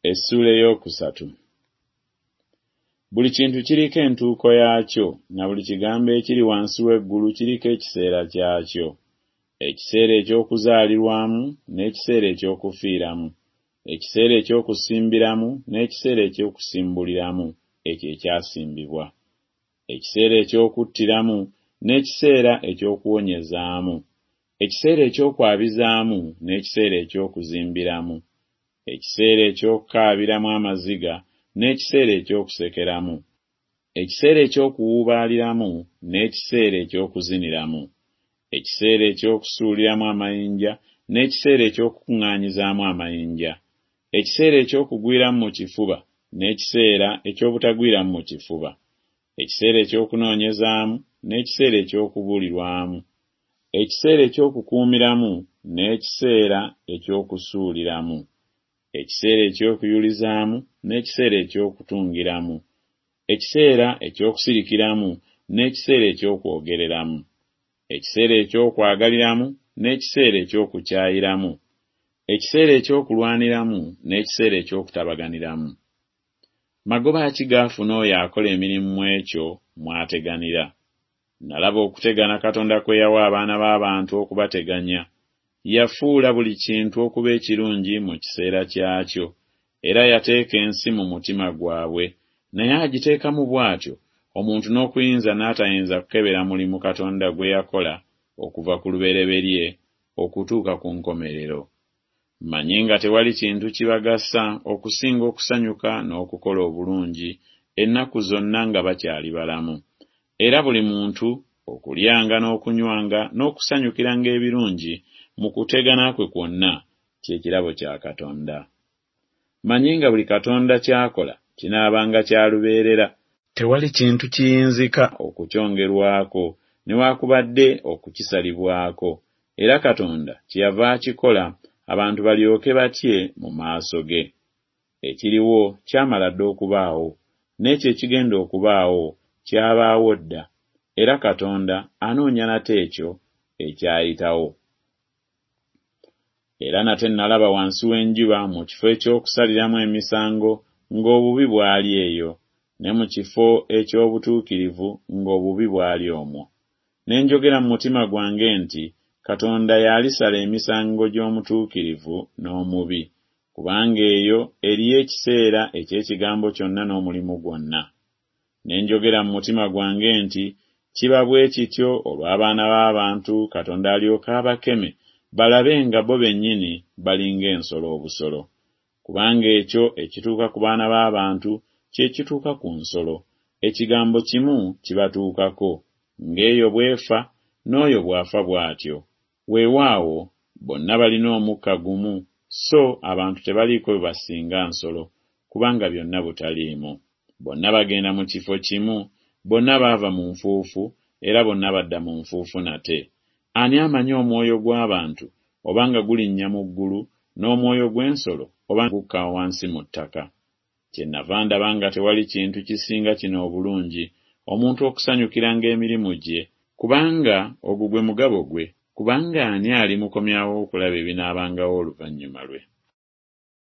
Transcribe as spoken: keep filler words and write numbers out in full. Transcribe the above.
Essula ey'okusatu. Buli kintu kiriko entuuko yaakyo, na buli kigambo ekiri wansi w'eggulu kiriko ekiseera kyakyo. Ekiseera eky'okuzaalirwamu n'ekiseera eky'okufiiramu, ekiseera eky'okusimbiramu n'ekiseera eky'okusimbuliramu ekyo ekyasimbibwa, ekiseera eky'okuttiramu n'ekiseera eky'okuwonyezaamu, ekiseera eky'okwabizaamu n'ekiseera eky'okuzimbiramu, ekiseera eky'okukaabiramu amaziga n'ekiseera eky'okusekeramu, ekiseera eky'okuwuubaaliramu n'ekiseera eky'okuziniramu, ekiseera eky'okusuuliramu amayinja n'ekiseera eky'okukuŋŋaanyizaamu amayinja, ekiseera eky'okugwiramu mu kifuba n'ekiseera eky'obutagwiramu mu kifuba, ekiseera eky'okunoonyezaamu n'ekiseera eky'okubuulirwamu, ekiseera eky'okukuumiramu n'ekiseera eky'okusuuliramu, ekiseera eky'okuyulizaamu n'ekiseera eky'okutungiramu, ekiseera eky'okusirikiramu n'ekiseera eky'okwogereramu, ekiseera eky'okwagaliramu n'ekiseera eky'okukyayiramu, ekiseera eky'okulwaniramu n'ekiseera eky'okutabaganiramu. Magoba ki gaafuna oyo akola emirimu mu ekyo mwateganira? Nalaba okutegana Katonda kwe yawa abaana b'abantu okubateganya. Yafuula buli kintu okuba ekirungi mu kiseera kyakyo, era yateeka ensi mu mutima gwabwe, naye agiteekamu bw'atyo, omuntu n'okuyinza n'atayinza kukebera mulimu Katonda gwe yakola okuva ku lubereberye okutuuka ku nkomerero. Mmanyi nga tewali kintu kibagasa okusinga okusanyuka n'okukola obulungi ennaku zonna nga bakyali balamu, era buli muntu okulyanga n'okunywanga n'okusanyukiranga ebirungi mu kutegana kwe kwonna ky'ekirabo kya Katonda. Mmanyi nga buli Katonda ky'akola kinaabanga kya lubeerera, tewali kintu kiyinzika okukyongerwako newaakubadde okukisalibwako, era Katonda kyeyava akikola abantu balyoke batye mu maaso ge. Ekiriwo kyamala dda okubaawo, n'ekyo ekigenda okubaawo kyabaawo dda, era Katonda anoonya nate ekyo ekyayitawo. Era nate nalaba wansi w'enjuba mu kifo eky'okusaliramu emisango ng'obubi bwali eyo, ne mu kifo eky'obutuukirivu ng'obubi bwali omwo. Ne njogera mu mutima gwange nti Katonda yalisala emisango gy'omutuukirivu n'omubi, kubanga eyo eriyo ekiseera eky'ekigambo kyonna n'omulimu gwonna. Ne njogera mu mutima gwange nti kiba bwe kityo olw'abaana b'abantu Katonda alyoka abakeme, balabe nga bo bennyini balinga ensolo obusolo. Kubanga ekyo ekituuka ku baana b'abantu kye kituuka ku nsolo, ekigambo kimu kibatuukako, ng'eyo bw'efa n'oyo bw'afa bw'atyo. Weewaawo bonna balina omukka gumu, so abantu tebaliiko bwe basinga nsolo, kubanga byonna butaliimu. Bonna bagenda mu kifo kimu, bonna baava mu nfuufu, era bonna badda mu nfuufu nate. Ani amanyi omwoyo gw'abantu obanga gulinnya mu ggulu, n'omwoyo gw'ensolo oba gukka wansi mu ttaka? Kyennava ndaba nga tewali kintu kisinga kino obulungi omuntu okusanyukiranga emirimu gye, kubanga ogwo gwe mugabo gwe, kubanga ani alimukomyawo okulaba ebinaabangawo oluvannyuma lwe?